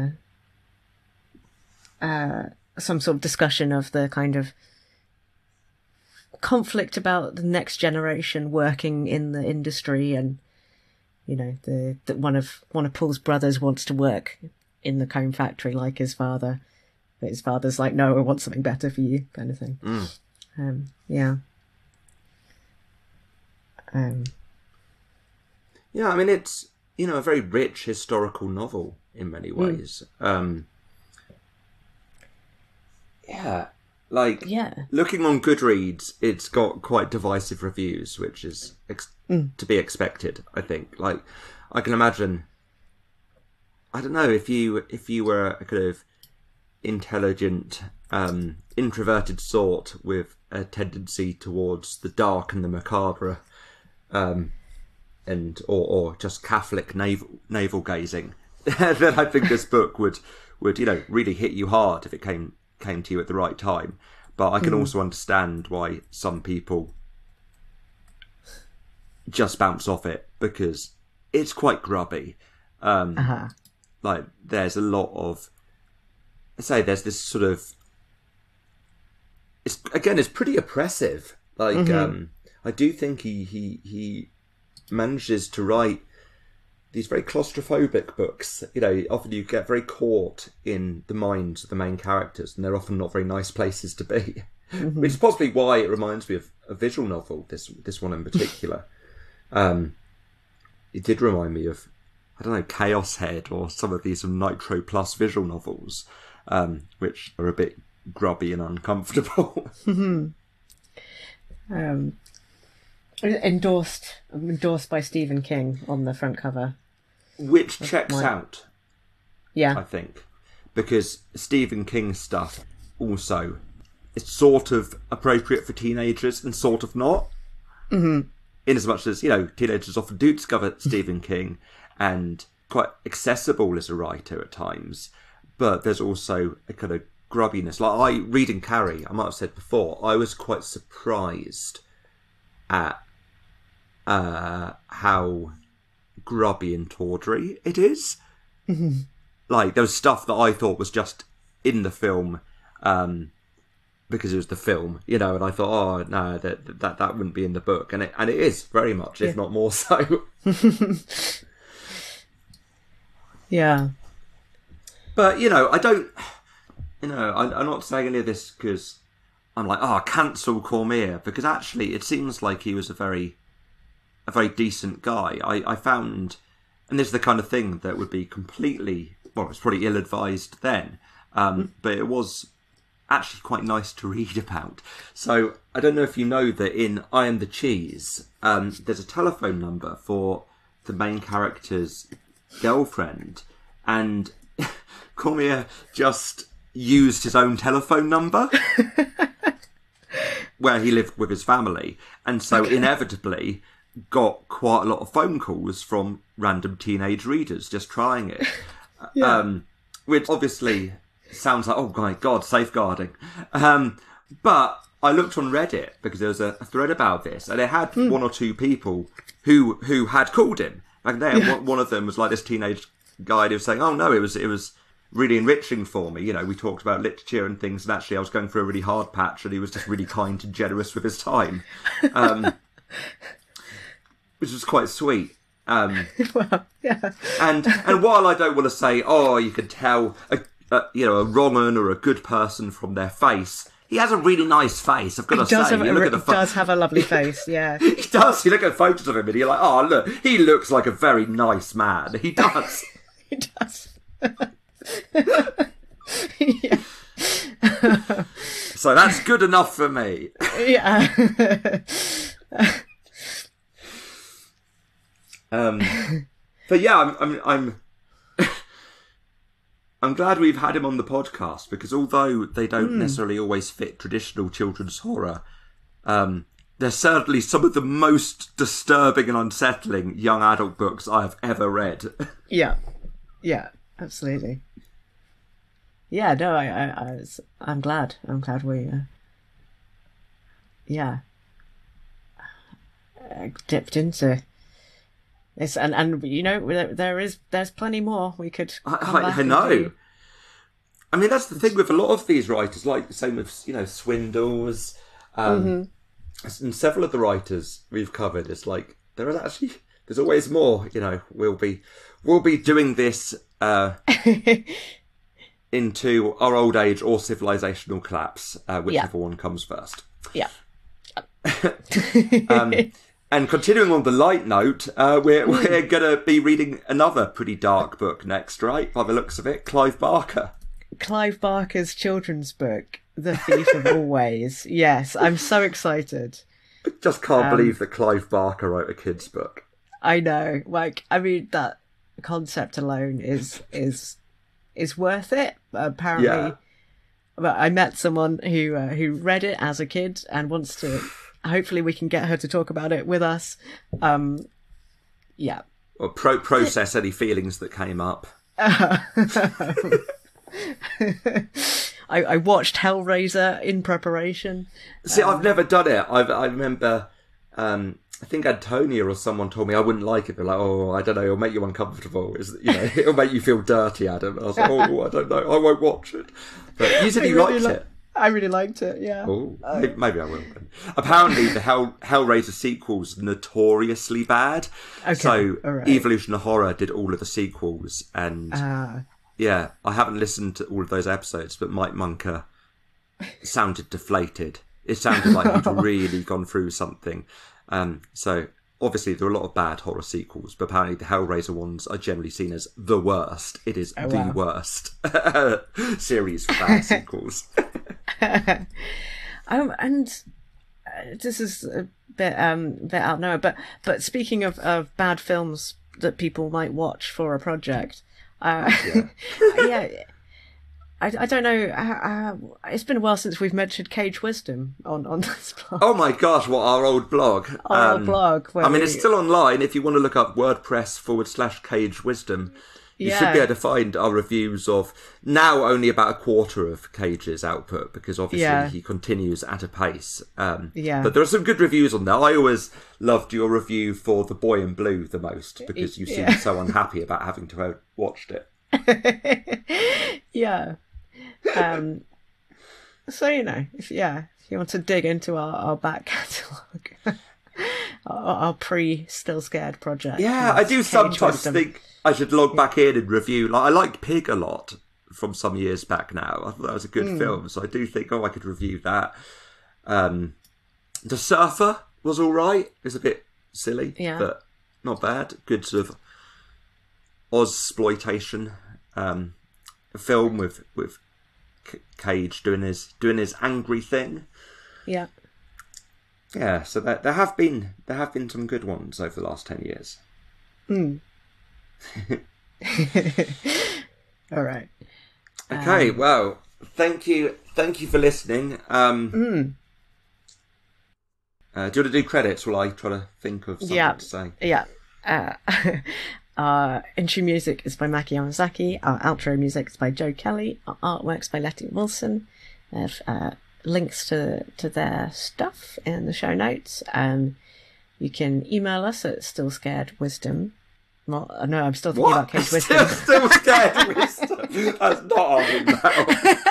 sort of discussion of the kind of conflict about the next generation working in the industry, and you know, that one of Paul's brothers wants to work in the comb factory like his father, but his father's like, no, I want something better for you, kind of thing. Yeah, I mean, it's, you know, a very rich historical novel in many ways. Looking on Goodreads, it's got quite divisive reviews, which is to be expected, I think. Like, I can imagine, I don't know, if you were a kind of intelligent, introverted sort with a tendency towards the dark and the macabre, or just Catholic navel gazing, then I think this book would really hit you hard if it came to you at the right time. But I can also understand why some people just bounce off it, because it's quite grubby. Like, there's a lot of, there's this sort of, it's pretty oppressive. Like, I do think he manages to write these very claustrophobic books. You know, often you get very caught in the minds of the main characters, and they're often not very nice places to be. Which is possibly why it reminds me of a visual novel, this one in particular. It did remind me of, I don't know, Chaos Head or some of these Nitro Plus visual novels, which are a bit grubby and uncomfortable. Endorsed by Stephen King on the front cover. Which checks out, yeah, I think. Because Stephen King stuff also is sort of appropriate for teenagers and sort of not. In as much as, you know, teenagers often do discover Stephen King and quite accessible as a writer at times. But there's also a kind of grubbiness. Like, reading Carrie, I might have said before, I was quite surprised at how grubby and tawdry it is. Like, there was stuff that I thought was just in the film because it was the film, you know, and I thought, oh no, that wouldn't be in the book, and it is very much, if not more so. Yeah. But, you know, I'm not saying any of this because I'm like, cancel Cormier, because actually it seems like he was a very decent guy. I found, and this is the kind of thing that would be completely, well, it was probably ill-advised then, but it was actually quite nice to read about. So I don't know if you know that in I Am the Cheese, there's a telephone number for the main character's girlfriend, and Cormier just used his own telephone number where he lived with his family, and so inevitably got quite a lot of phone calls from random teenage readers just trying it. Which obviously sounds like, oh my god, safeguarding. But I looked on Reddit because there was a thread about this, and it had one or two people who had called him. Like one of them was like this teenage guy who was saying, "Oh no, it was really enriching for me. You know, we talked about literature and things, and actually I was going through a really hard patch, and he was just really kind and generous with his time," which was quite sweet. Well, yeah. And while I don't want to say, oh, you can tell a wrong un or a good person from their face, he has a really nice face. I've got to say, does have a lovely face. Yeah, he does. You look at photos of him, and you're like, oh, look, he looks like a very nice man. He does. He does. Yeah. So that's good enough for me. Yeah. But yeah, I'm glad we've had him on the podcast, because although they don't necessarily always fit traditional children's horror, they're certainly some of the most disturbing and unsettling young adult books I have ever read. Yeah, absolutely. Yeah, no, I'm glad. I'm glad we, dipped into this, and you know, there's plenty more we could. I know. I mean, that's the thing with a lot of these writers, like the same with Swindells, and several of the writers we've covered. It's like there's always more. You know, we'll be doing this into our old age or civilizational collapse, whichever one comes first. Yeah. And continuing on the light note, we're going to be reading another pretty dark book next, right? By the looks of it, Clive Barker. Clive Barker's children's book, The Thief of Always. Yes, I'm so excited. I just can't believe that Clive Barker wrote a kid's book. I know. Like, I mean, that concept alone is worth it. Apparently, yeah. But I met someone who read it as a kid and wants to. Hopefully, we can get her to talk about it with us. Yeah. Or process any feelings that came up. I watched Hellraiser in preparation. See, I've never done it. I remember. I think Antonia or someone told me I wouldn't like it. They're like, oh, I don't know, it'll make you uncomfortable. It'll make you feel dirty, Adam. And I was like, oh, I don't know, I won't watch it. But you said you liked it. I really liked it, yeah. Oh, maybe I will. Apparently, the Hellraiser sequel's notoriously bad. Okay, so right. Evolution of Horror did all of the sequels, and yeah, I haven't listened to all of those episodes, but Mike Munker sounded deflated. It sounded like he'd really gone through something. So obviously there are a lot of bad horror sequels, but apparently the Hellraiser ones are generally seen as the worst. It is worst series for bad sequels. And this is a bit out now, but speaking of bad films that people might watch for a project, I don't know. It's been a while since we've mentioned Cage Wisdom on this blog. Oh my gosh, what our old blog. Our old blog. It's still online. If you want to look up WordPress/Cage Wisdom, you should be able to find our reviews of now only about a quarter of Cage's output, because obviously he continues at a pace. But there are some good reviews on there. I always loved your review for The Boy in Blue the most, because you seemed so unhappy about having to have watched it. Yeah. So, if you want to dig into our back catalogue, our pre-Still Scared project. Yeah, I do sometimes think I should log back in and review. Like, I liked Pig a lot from some years back now. I thought that was a good film, so I do think, I could review that. The Surfer was all right. It was a bit silly, but not bad. Good sort of Ozploitation film with Cage doing his angry thing. Yeah. Yeah, so there have been some good ones over the last 10 years. All right. Okay, well, thank you for listening. Do you want to do credits while I try to think of something to say? Yeah. Our intro music is by Maki Yamazaki. Our outro music is by Joe Kelly. Our artwork's by Letty Wilson. We have links to their stuff in the show notes. You can email us at stillscaredwisdom. Well, no, I'm still thinking about Cage Wisdom. Still scared wisdom. That's not our email.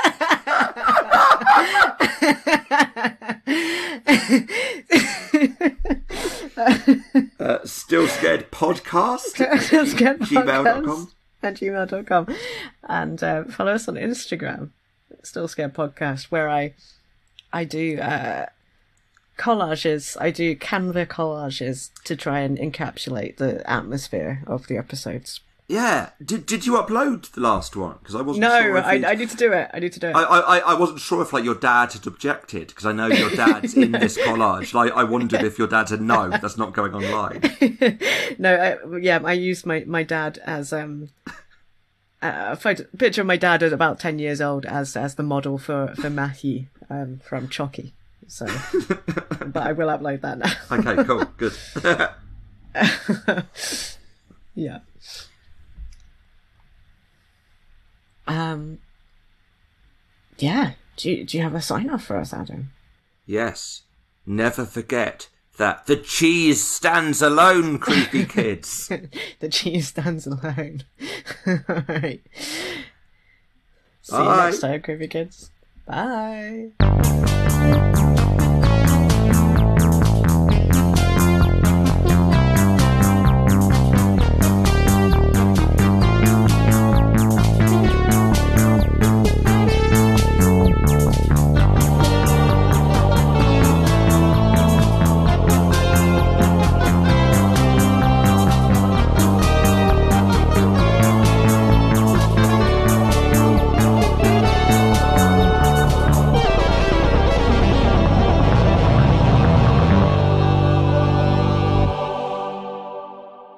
Still Scared Podcast. Still Scared Gmail.com. At gmail.com. And follow us on Instagram, Still Scared Podcast, where I do collages. I do Canva collages to try and encapsulate the atmosphere of the episodes. Yeah. Did you upload the last one? Because I wasn't sure. No, I need to do it. I wasn't sure if your dad had objected, because I know your dad's in this collage. I wondered if your dad said no, that's not going online. No, I used my dad as a picture of my dad at about 10 years old as the model for Matthew from Chucky. So, but I will upload that now. Okay, cool, good. Yeah. Yeah. Do you have a sign off for us, Adam? Yes. Never forget that the cheese stands alone, creepy kids. The cheese stands alone. All right. See Bye. you next time, creepy kids. Bye.